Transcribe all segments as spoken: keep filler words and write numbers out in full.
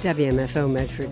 W M F O Medford.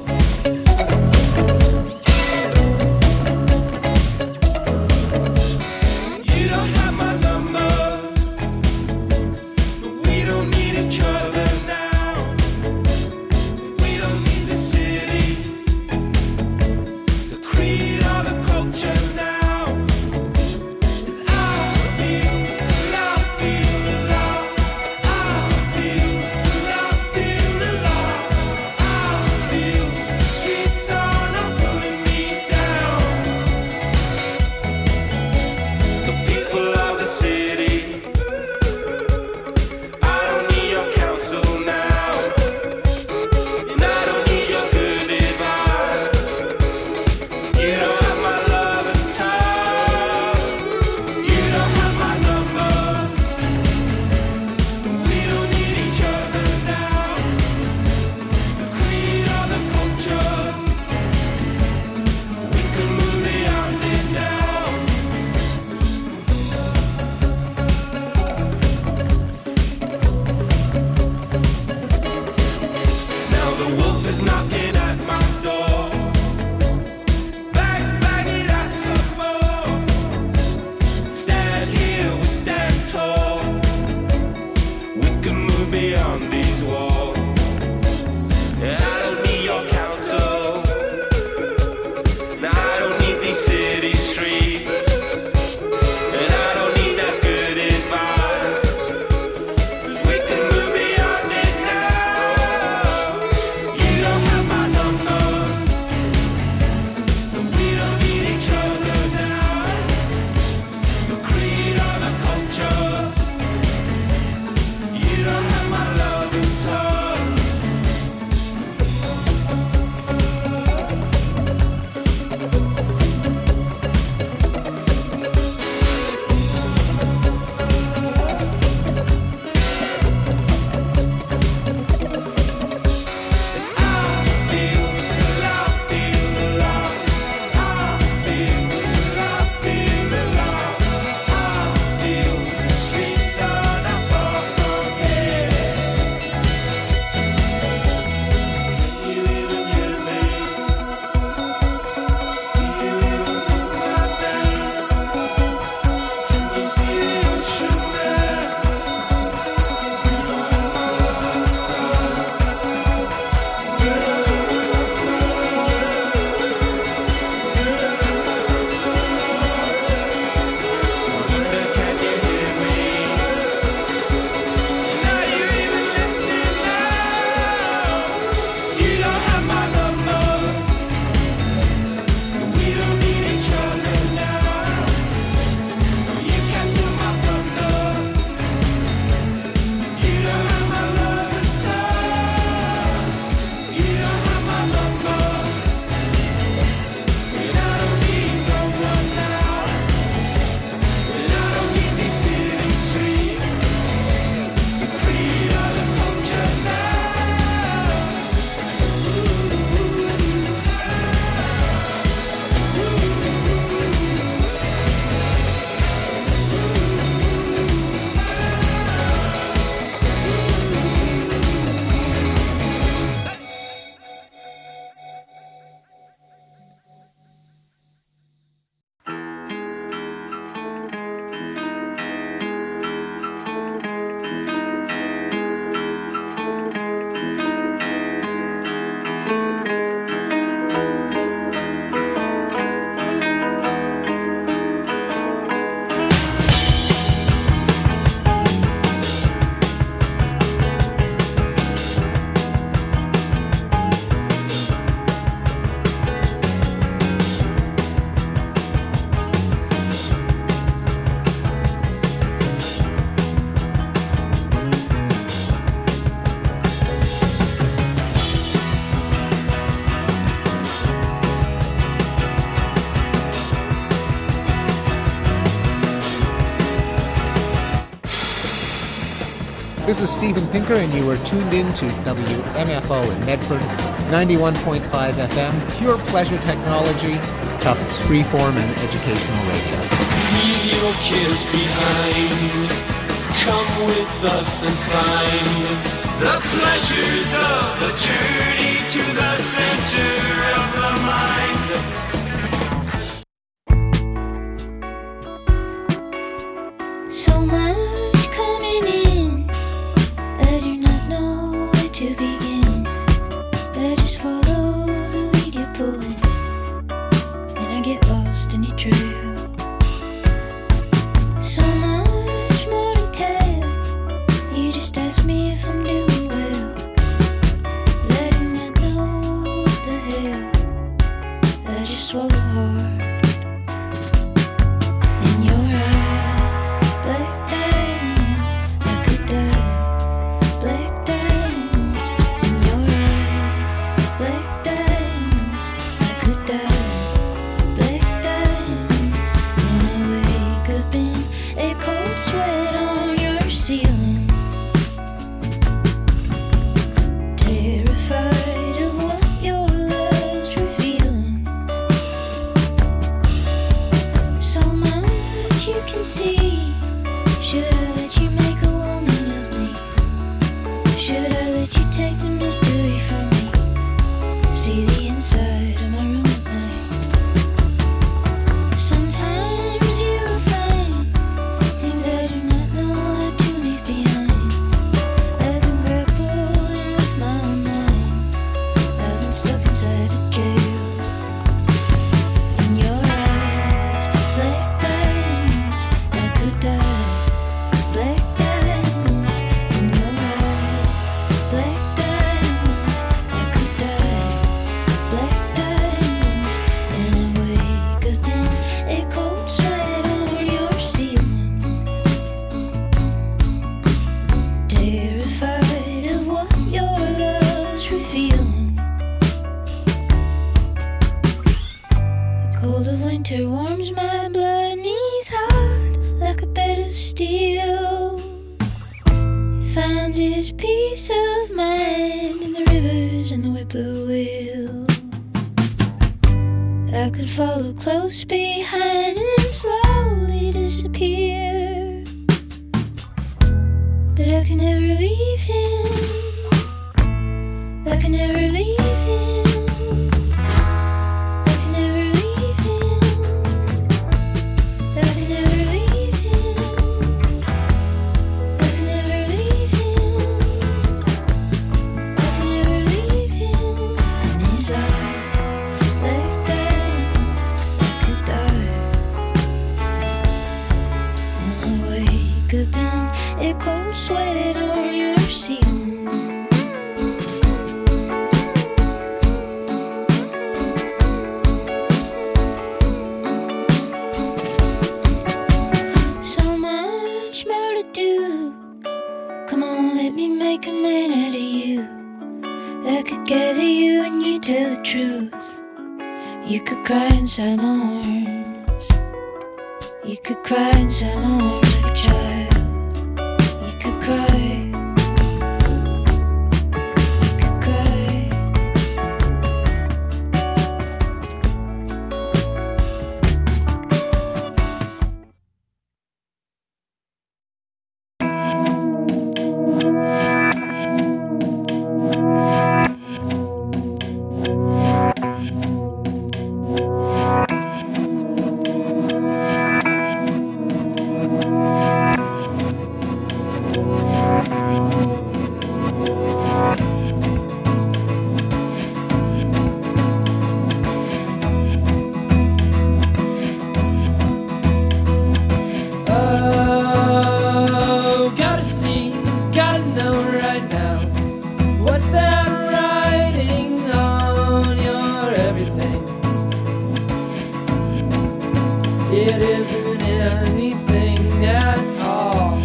This is Steven Pinker, and you are tuned in to W M F O in Medford, ninety-one point five F M, pure pleasure technology, Tufts freeform and educational radio. Leave your kids behind, come with us and find The pleasures of a journey to the center of the mind. So much coming in, I do not know where to begin. I just follow the lead you're pulling, and I get lost in your trail. So much more to tell, you just ask me if I'm doing well. But I do not know what the hell, I just swallow hard. In your eyes, black diamonds, I could die. Black diamonds, in your eyes, black diamonds, I could die. Black diamonds, and I wake up in a cold sweat on your ceiling. Terrified of what your love's revealing. So much you can see. Should I let you make a woman of me? Should I let you take the mystery from me? See the inside of my room at night. Sometimes you will find things I do not know how to leave behind. I've been grappling with my own mind. I've been stuck inside a jail. In your eyes, black diamonds, I could die. Black diamonds, in your eyes, black diamonds, I could die. Black diamonds, and I wake up in a cold sweat on your ceiling. Terrified of what your love's revealing. The cold of winter warms my blood, knees hot like a bed of steel. He finds his peace of mind in the rivers and the whippoorwill. I could follow close behind and then slowly disappear, but I can never leave him. I can never leave him. I can never leave him. I can never leave him. I can never leave him. I can never leave him. In his eyes, like diamonds, I could die. And I wake up in a cold sweat on your ceiling. So much more to do. Come on, let me make a man out of you. I could gather you and you tell the truth. You could cry inside my arms. You could cry inside my arms like a child. You could cry. You could cry. Oh, gotta see, gotta know right now. What's that writing on your everything? It isn't anything at all.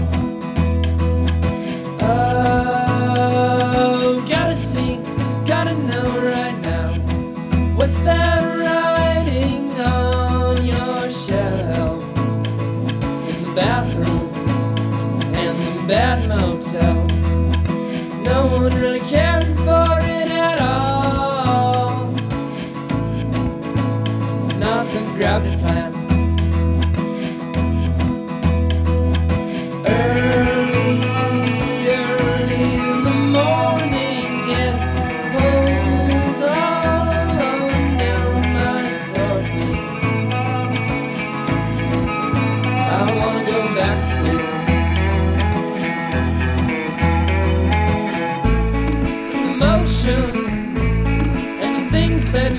Oh, gotta see, gotta know right now. What's that writing on your shelf? In the bathrooms and the bad motels, no one really cared for it at all. Not the gravity plant. Early, early in the morning.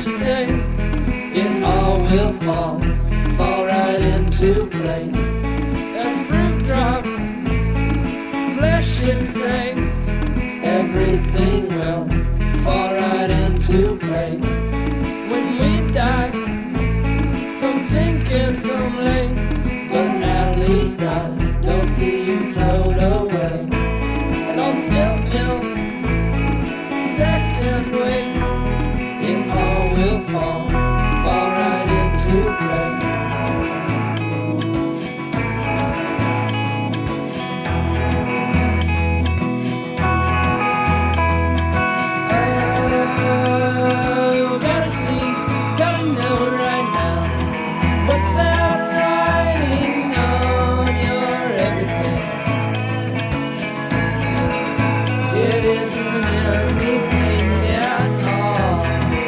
you say, it all will fall, fall right into place. As fruit drops, flesh it sinks, everything will fall right into place. When we die, some sink and some lay, but at least I don't see you float away. And all the spilled milk, sex and weight, it all will fall, fall right into place. Oh, gotta see, gotta know right now, what's that writing on your everything? It isn't anything at all.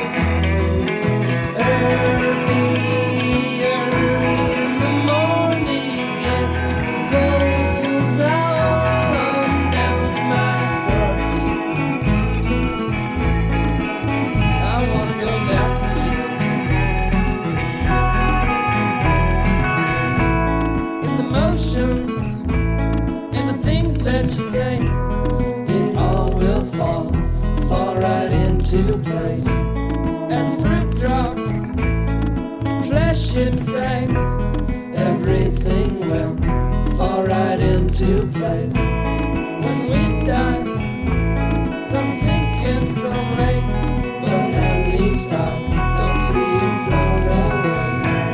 Early, early in the morning, it goes on down my sore feet. I wanna go back to sleep. In the motions and the things that you say, it all will fall, fall right into place. As fruit drops, flesh it sinks, everything will fall right into place. When we die, some sink and some lay, but at least I don't see you float away.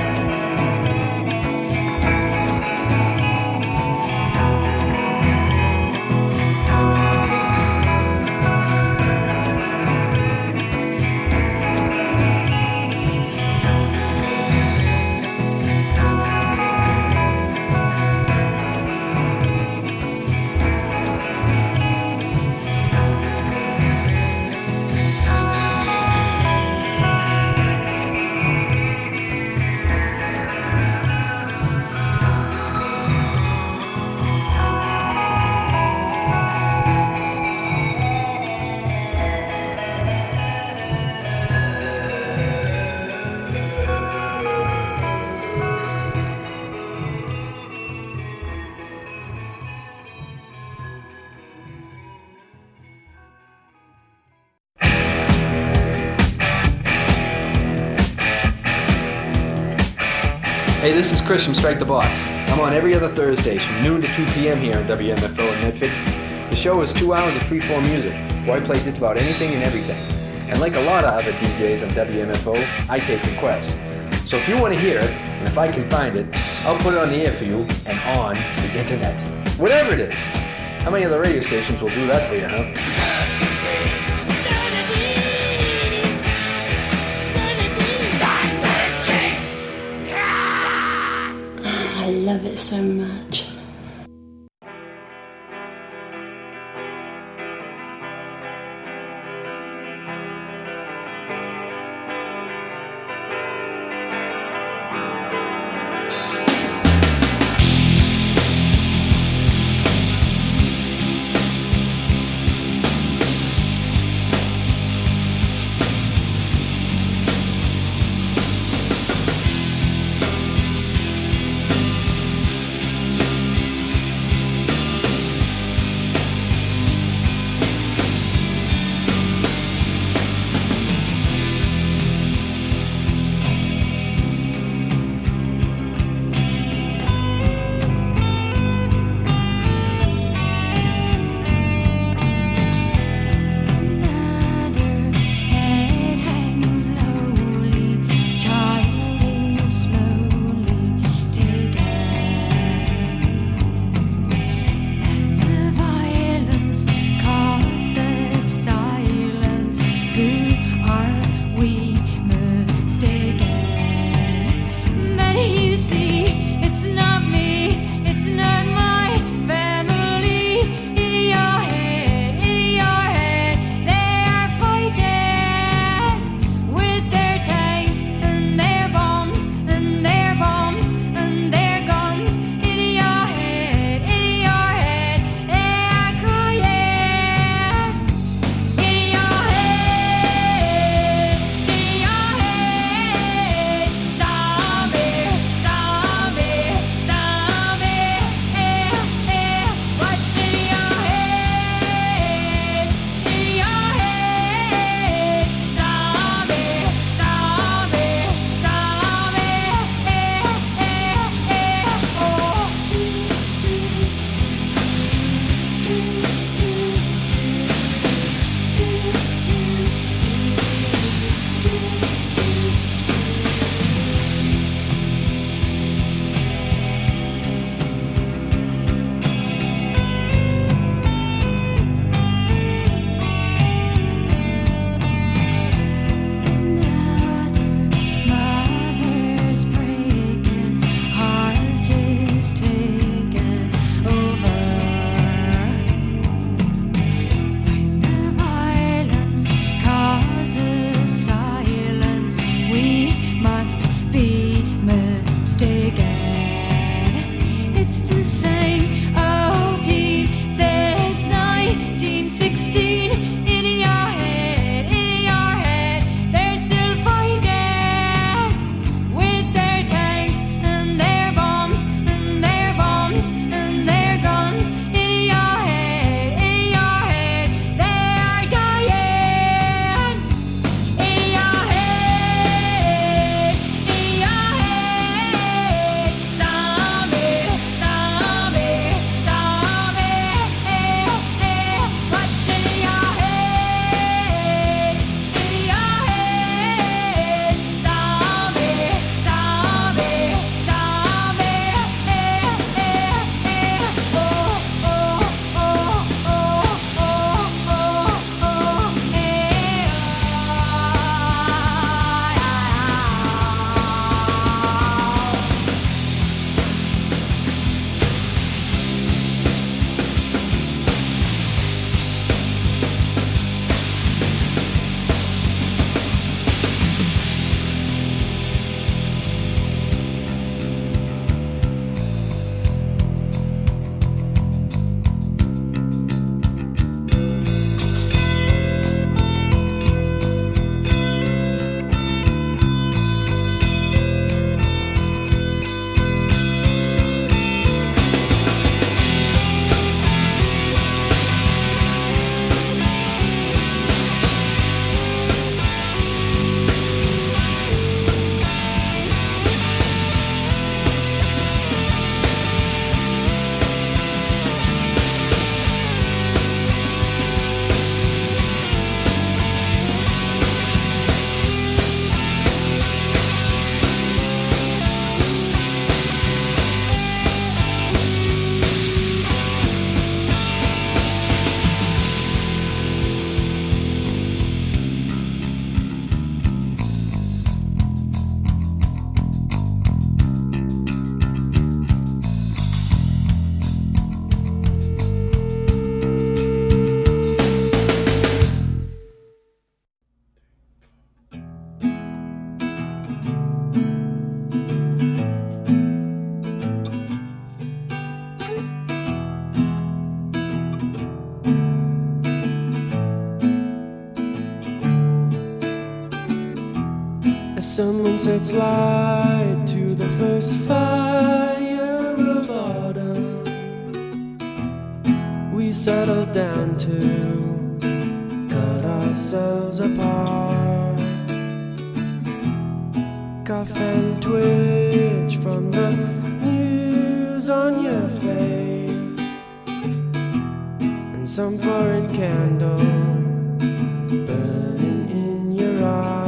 Hey, this is Chris from Strike the Box. I'm on every other Thursdays from noon to two p.m. here on W M F O in Medford. The show is two hours of free-form music, where I play just about anything and everything. And like a lot of other D Js on W M F O, I take requests. So if you want to hear it, and if I can find it, I'll put it on the air for you and on the internet. Whatever it is. How many other radio stations will do that for you, huh? I love it so much. Someone sets light to the first fire of autumn. We settle down to cut ourselves apart. Cough and twitch from the news on your face, and some foreign candle burning in your eye.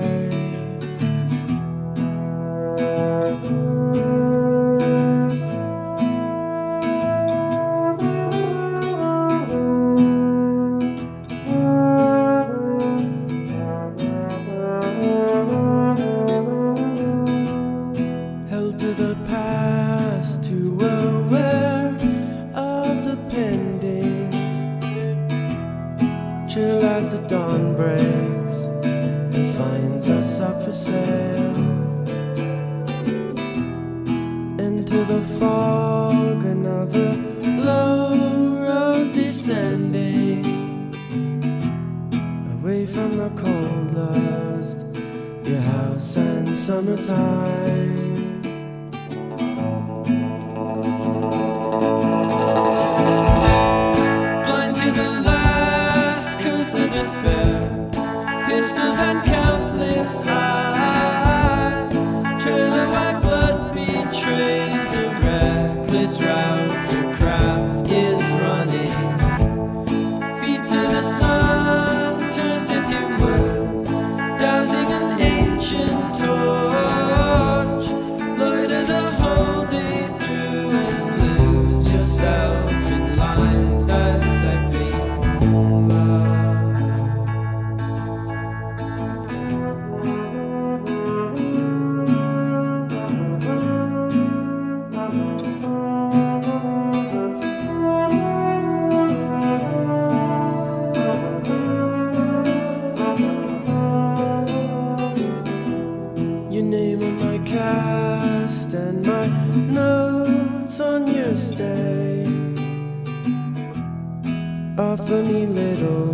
Offer me little,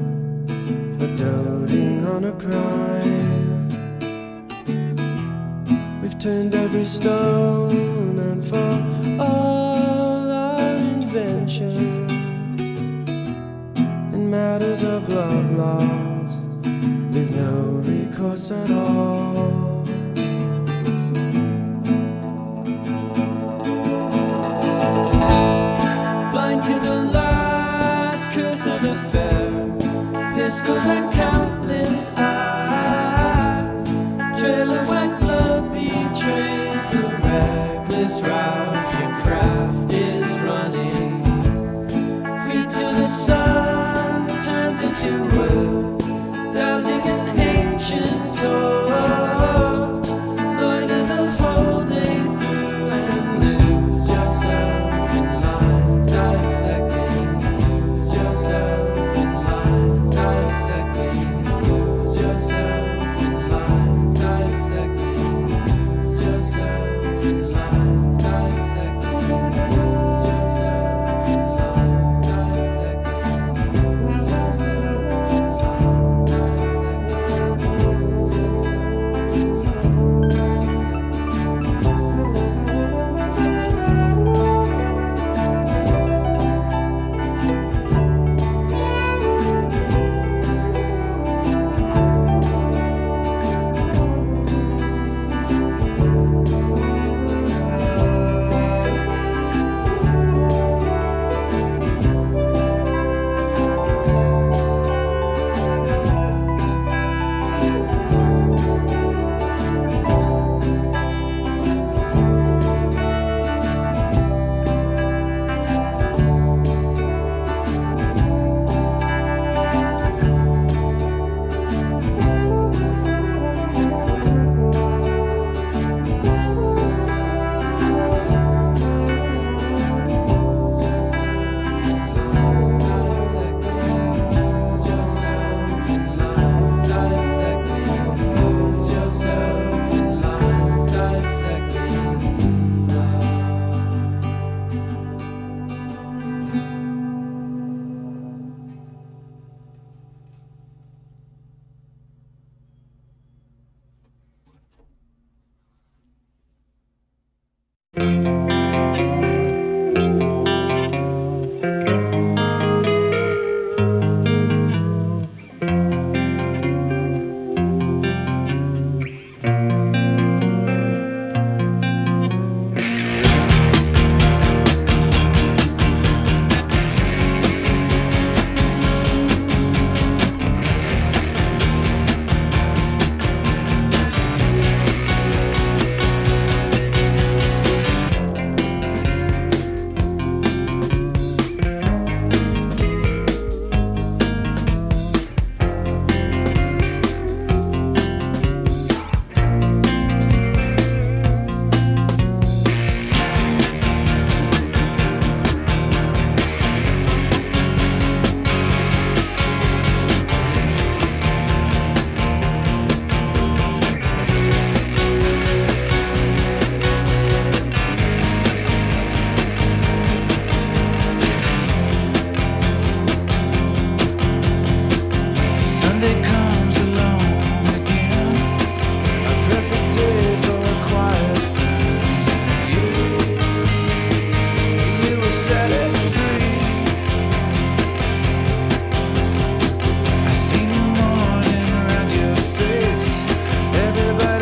but doting on a crime. We've turned every stone, and for all our invention in matters of love lost, we've no recourse at all. Blind to the last curse of the fair, pistols and countless eyes, trail of white blood betrays the reckless route your craft is running. Feet to the sun turns into wood, dowsing an ancient torch. Loiter the whole day through and lose yourself in lines dissecting. Lose yourself in lines dissecting.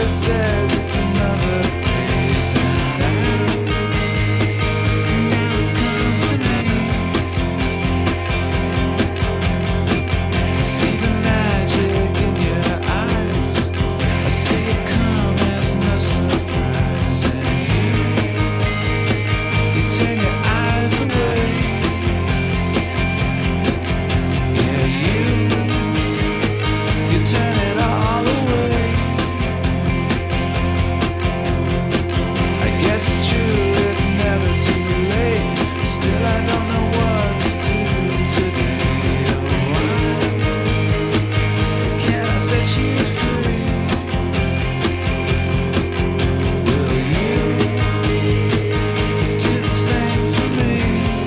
says it's another phase, and now, now it's come to me. I see the magic in your eyes. I see it come as no surprise, and you, you turn your eyes away. Yeah, you, you turn it all away. I guess it's true, it's never too late. Still, I don't know what to do today. Oh, why can't I set you free? Will you do the same for me?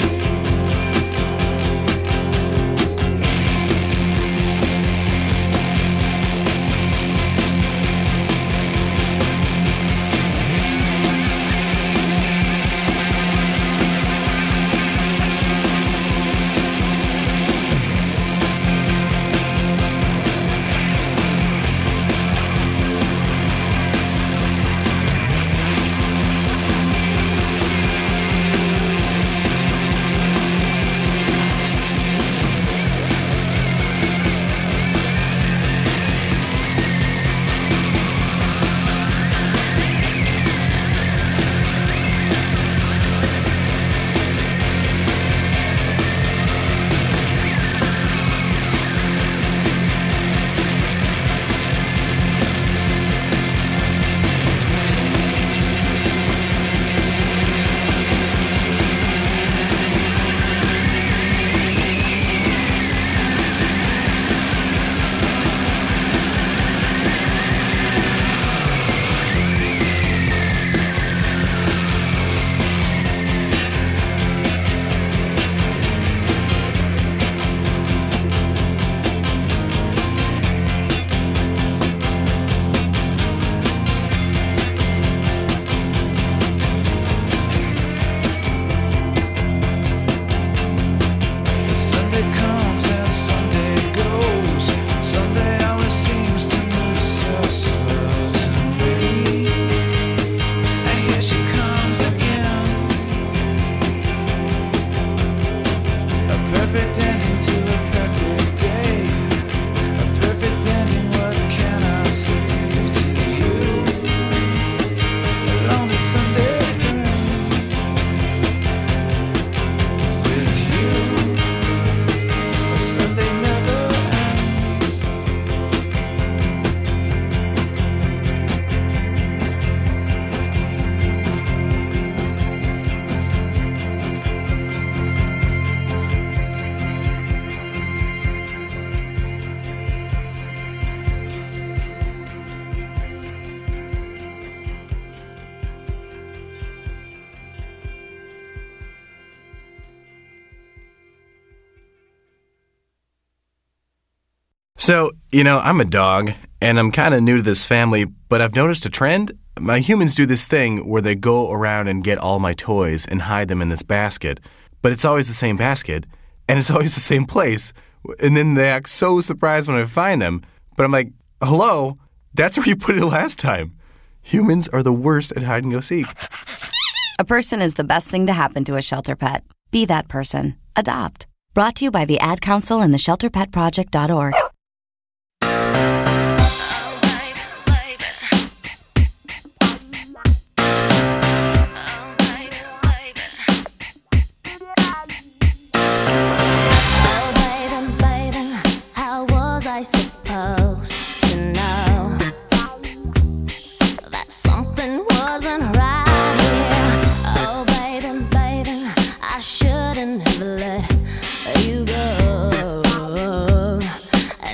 Sunday comes and Sunday goes. Sunday always seems to move so slow to me. And here she comes again. A perfect ending to a perfect day. A perfect ending, what can I say to you? A lonely Sunday friend. With you, Sunday never ends. So, you know, I'm a dog, and I'm kind of new to this family, but I've noticed a trend. My humans do this thing where they go around and get all my toys and hide them in this basket, but it's always the same basket, and it's always the same place, and then they act so surprised when I find them, but I'm like, hello, that's where you put it last time. Humans are the worst at hide and go seek. A person is the best thing to happen to a shelter pet. Be that person. Adopt. Brought to you by the Ad Council and the shelter pet project dot org. I supposed to know that something wasn't right here? Oh, baby, baby, I shouldn't have let you go.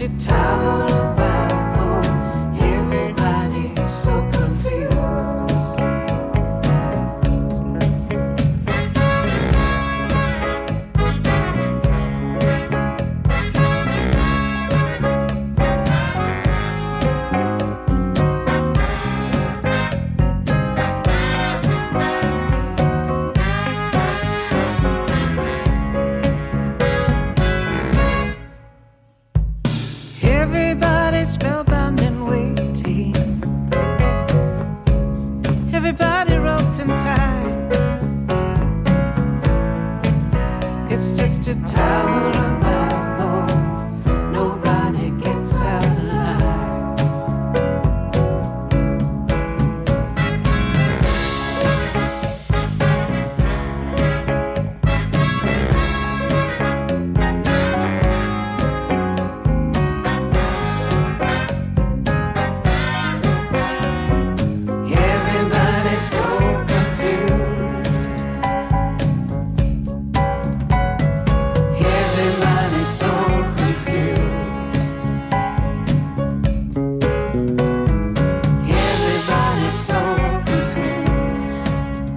a tower about home. Everybody's so confused. Everybody's spellbound and waiting. Everybody roped and tied. It's just a tower about home. Nobody gets out alive. Everybody's so confused. Everybody's so confused. Everybody's so confused.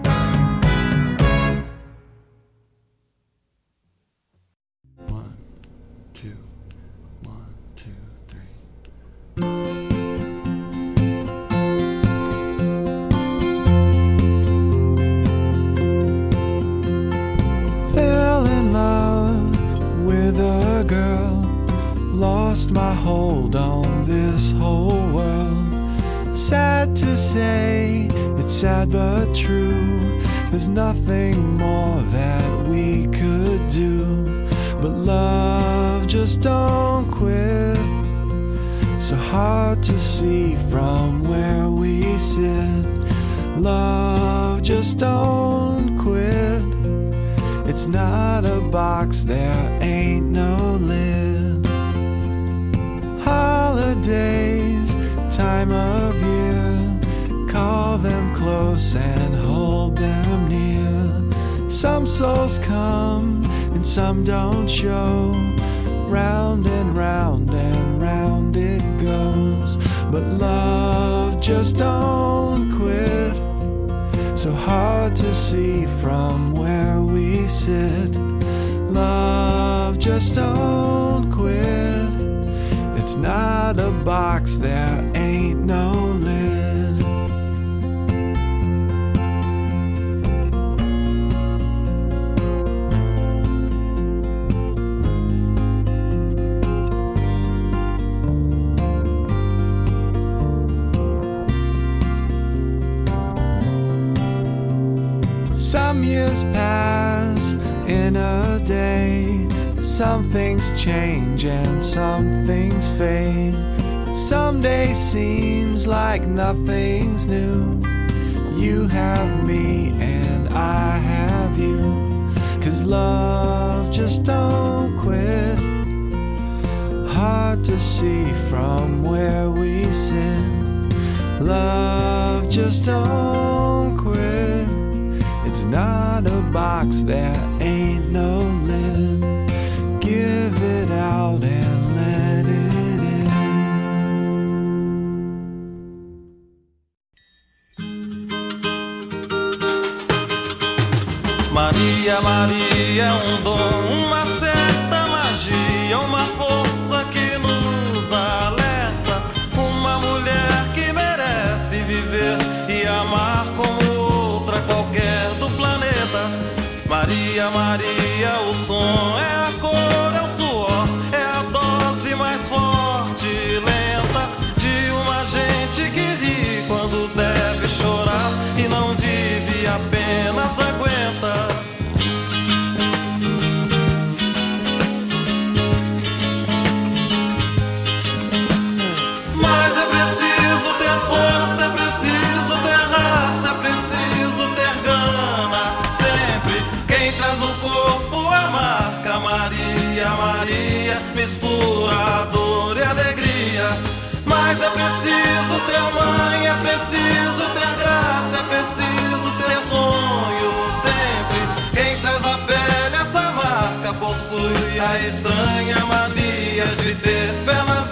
One, two, one, two, three. Fell in love with a girl, lost my hold on this whole world. Sad to say, it's sad but true. There's nothing more that we could do. But love just don't quit. So hard to see from where we sit. Love just don't quit. It's not a box, there ain't no lid. Holidays, time of year, call them close and hold them near. Some souls come and some don't show. Round and round and round it goes. But love just don't quit. So hard to see from where we sit. Love just don't quit. It's not a box, there ain't no lid. Some years pass in a day. Some things change and some things fade. Some day seems like nothing's new. You have me and I have you. 'Cause love just don't quit. Hard to see from where we sit. Love just don't quit. It's not a box, there ain't no lid. Give it out and let it in. Maria, Maria é um dom, uma certa magia, uma força que nos alerta. Uma mulher que merece viver e amar como outra qualquer do planeta. Maria, Maria, o som é a cor, é o suor, é a dose mais forte e lenta de uma gente que ri quando deve chorar e não vive, apenas aguenta. Mas é preciso ter força, é preciso ter raça, é preciso ter gana. Sempre quem traz no corpo a marca Maria, Maria, mistura dor e alegria. Mas é preciso ter mãe, é preciso ter graça, é preciso ter sonho. Sempre quem traz na pele essa marca possui a estranha mania de ter fé na vida.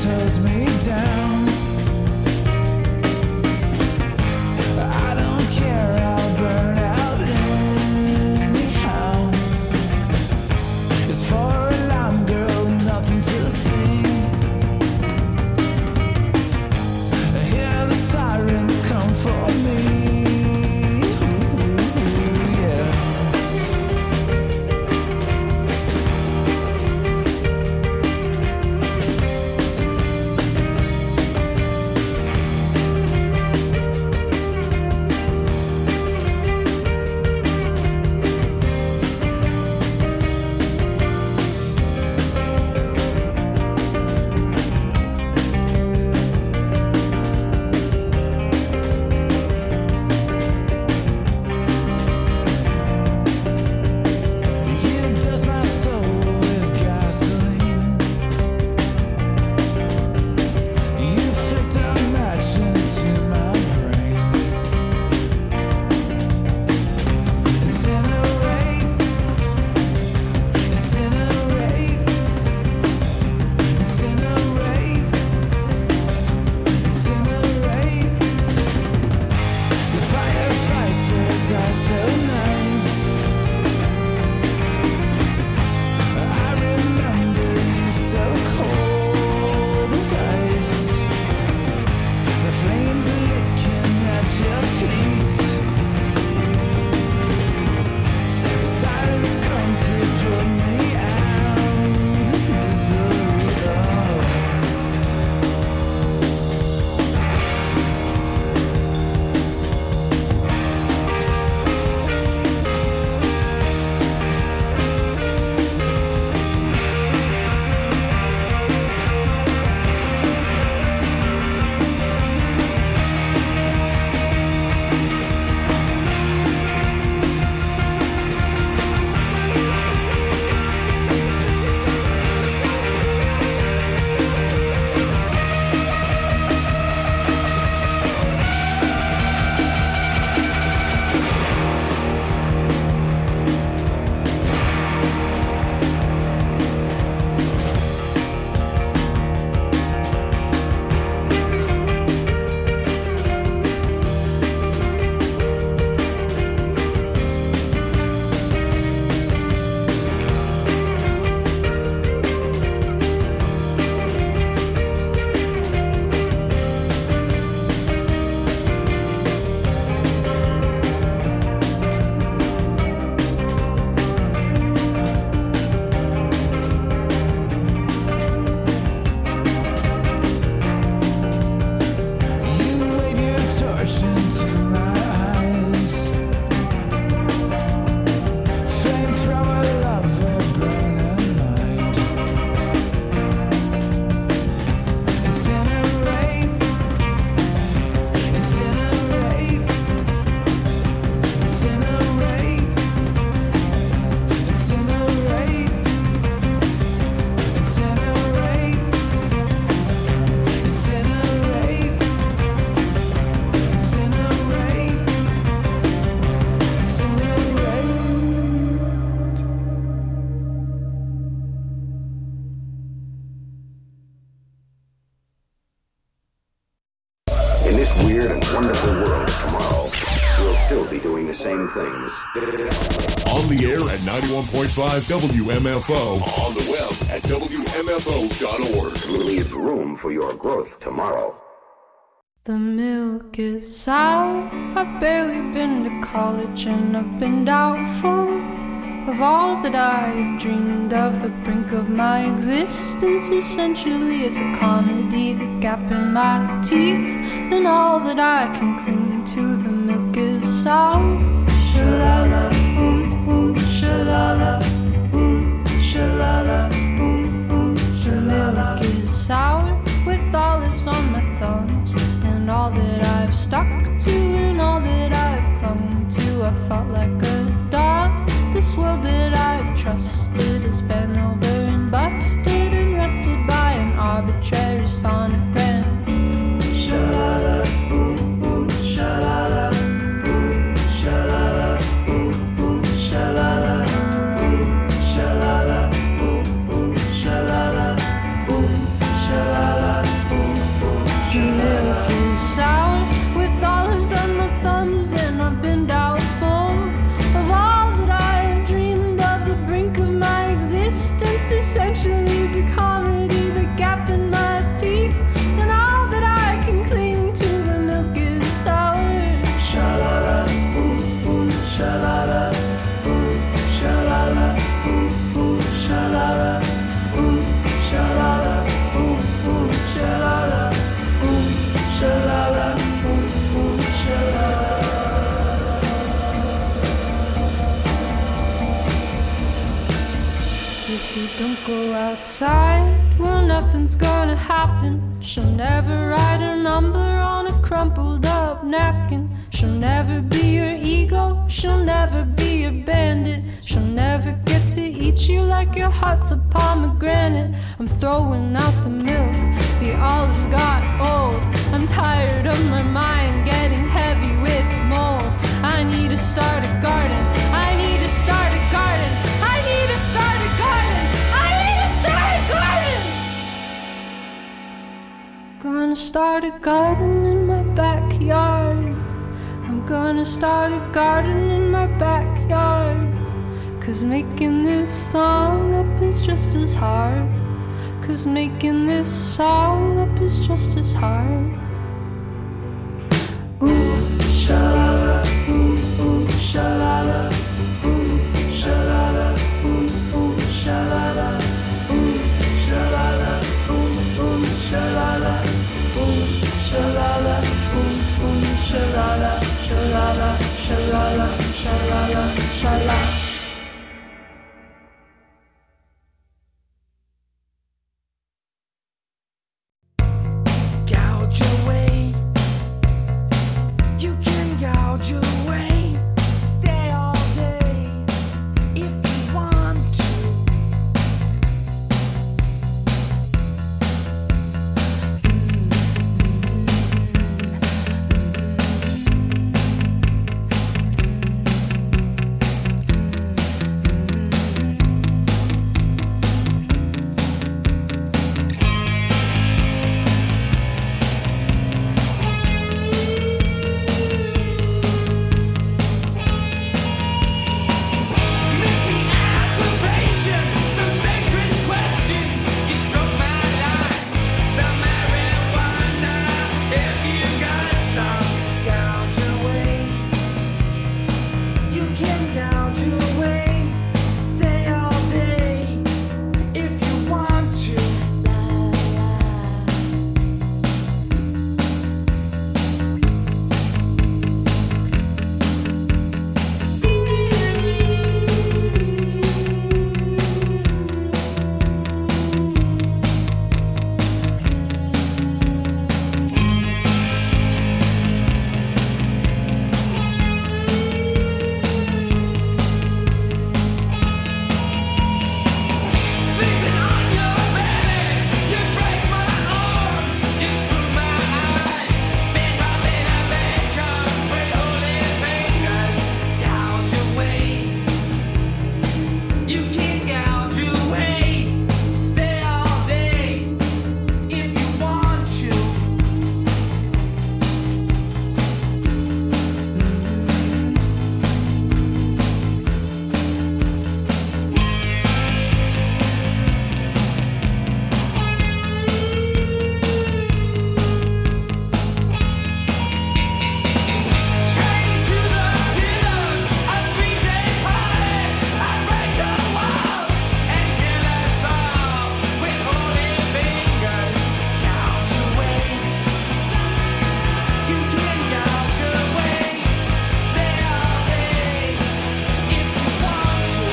tears me down. I don't care, I'll burn out anyhow. It's for a lime girl, nothing to see. I hear the sirens come for me. On the air at ninety-one point five W M F O. On the web at W M F O dot org. Leave room for your growth tomorrow. The milk is sour. I've barely been to college and I've been doubtful of all that I've dreamed of. The brink of my existence essentially is a comedy. The gap in my teeth and all that I can cling to. The milk is sour. Shalala, ooh, ooh, shalala, ooh, shalala, ooh, ooh, shalala. The milk is sour with olives on my thumbs, and all that I've stuck to and all that I've clung to. I fought like a dog. This world that I've trusted has been over and busted and rested by an arbitrary sonogram. Shalala, ooh, ooh, shalala, ooh, shalala, ooh, ooh, shalala, ooh, shalala, ooh, ooh, shalala, ooh, shalala. you don't go outside, well, nothing's gonna happen. She'll never write her number on a crumpled up napkin. She'll never be your ego, she'll never be your bandit. She'll never get to eat you like your heart's a pomegranate. I'm throwing out the milk, the olives got old. I'm tired of my mind getting heavy with mold. I need to start a garden, I need to start a garden, I need to start a garden, I need to start a garden. Gonna start a garden in my backyard. I'm gonna start a garden in my backyard. Cause making this song up is just as hard. Cause making this song up is just as hard. Ooh, sha-la-la, ooh, ooh, sha-la-la, ooh, sha-la-la, ooh, ooh, sha-la-la, ooh, sha-la-la, ooh, ooh, sha-la-la, ooh, sha-la-la, ooh, ooh, sha-la-la, sha-la-la, sha-la-la, sha-la-la, sha-la. Gouge away. You can gouge away. Stay all day if you want to. Missing aggravation, some sacred questions. You struck my locks, some marijuana. If you got some, gouge away. You can gouge away. Stay all day if you want to. Sleeping on your belly, you break my arms, you screw my eyes. Been robbing a bacon with holy fingers. Gouge away. You can gouge away. Stay all day if you want to. Chained to the pillars, a three-day party. I break the walls and kill us all with holy fingers. Gouge away. You can gouge away. Stay all day if you want to.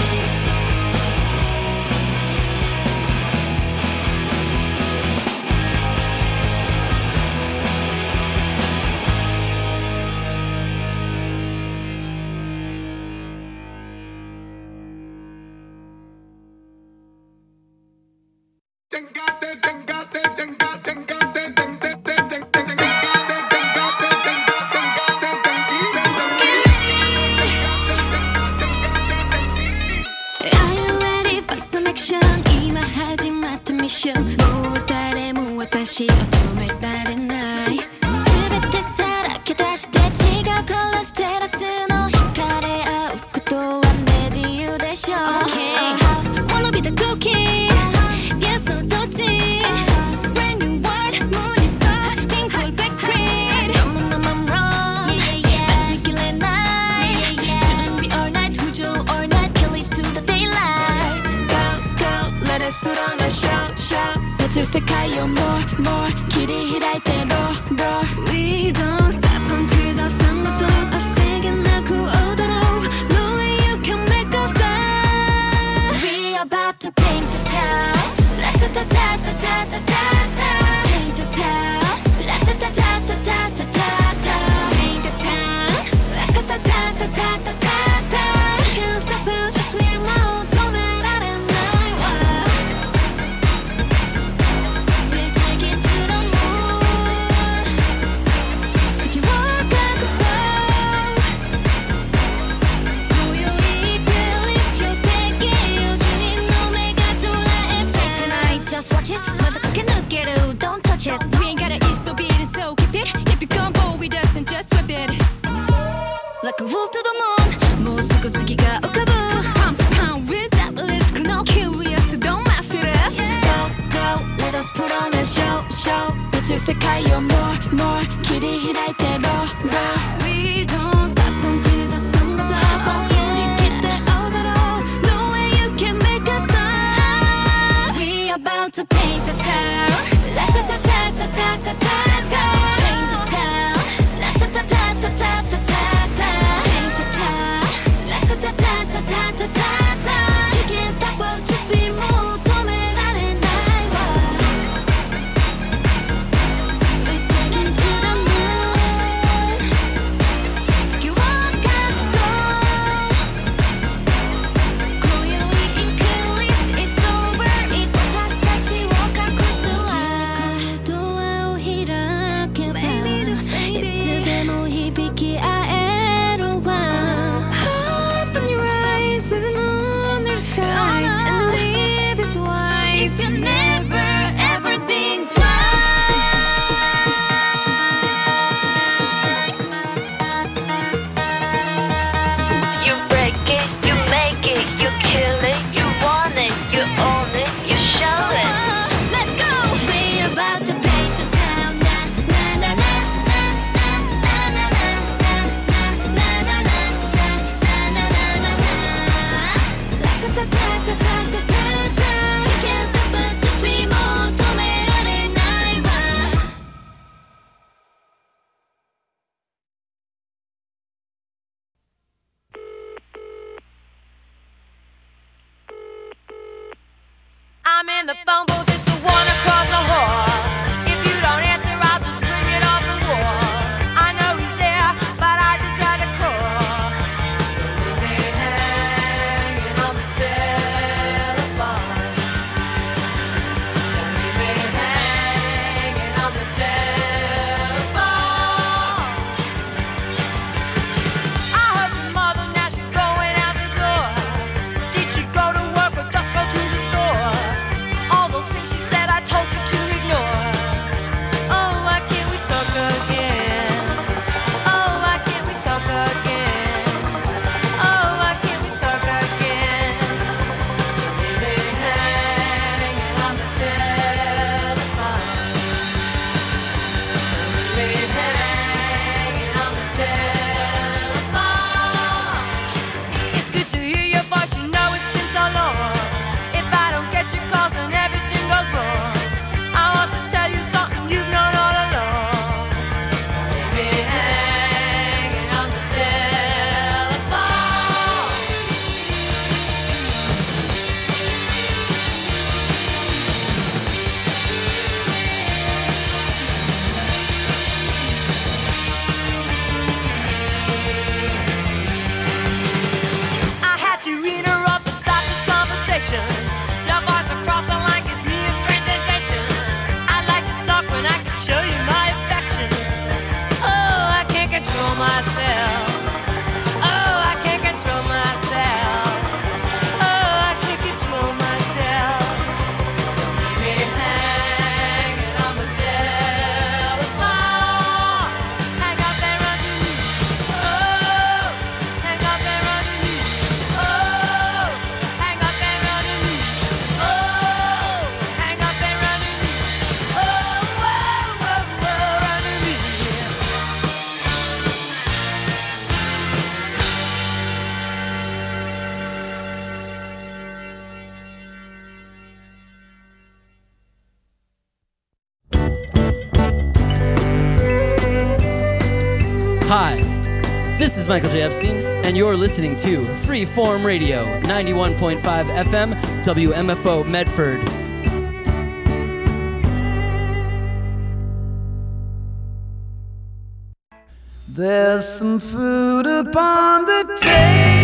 Are you ready for some action? 今始まったミッション。もう誰も私を止められない。全てさらけ出して違うカラーステラスの惹かれ合うことはね自由でしょう。Okay, wanna be the cookie? Yes, no, どっち Brand new world, 無理さ Think full back creed I'm, I'm, I'm wrong 待ちきれない準備 all night 浮上 all night Kill it to the daylight Go, go, let us put on a show, show 立つ世界を more, more 切り開いて roar, roar We don't stop until the sun goes up 汗がなく踊ろう No way you can make us stop We are about to paint to the moon もうすぐ月が浮かぶ Pump pump without the risk No curious don't mess with us Go go let us put on a show show 宇宙世界を more more 切り開いて roll roll We don't stop until the sun goes up 振り切って青だろう No way you can make us stop We about to paint the town La ta ta ta ta ta ta ta ta Paint the town La ta ta ta ta ta ta ta ta Paint the town La ta ta ta ta ta ta ta ta You can't stop us just be more 止められないわ We're taking to the moon 月は隠そう今宵 Eclipse is over 私たちを隠すわドアを開けばいつでも響き合えるわ Open your eyes as the moon under the skies And the leaf is white If you never ever think twice You break it, you make it, you kill it You want it, you own it, you show it Let's go! We're about to paint the town Na na na na na na na na na na na na na na na na na na La ta ta ta ta ta ta ta ta You can't stop us, just be more 止められないわ I'm in the phone booth, it's the one across the hall. If you don't answer, I'll just ring it off the wall. I know he's there, but I just try to call. Don't leave me hanging on the telephone. Don't leave me hanging on the telephone. I heard from mother, now she's going out the door. Did she go to work or just go to the store? All those things she said I told you to ignore. Oh, why can't we talk again? Oh, why can't we talk again? Oh, why can't we talk again? Leave me hanging on the telephone. Leave me hanging on the telephone. It's good to hear your voice, you know it's been so long. If I don't get your calls, then everything goes wrong. I want to tell you something you've known all along. Leave me hanging on the telephone. I had to interrupt and stop this conversation. Your voice across the line gives me a strange sensation. I like to talk when I can show you my affection. Oh, I can't control myself. Oh, I can't control myself. Oh, I can't control myself. Don't leave me hanging on the telephone. Hang up and run to me. Oh, hang up and run to me. Oh, hang up and run to me. Oh, hang up and run to me. Oh, whoa, whoa, whoa, run to me. Hi, this is Michael J. Epstein, and you're listening to Freeform Radio, ninety-one point five F M, W M F O Medford. There's some food upon the table.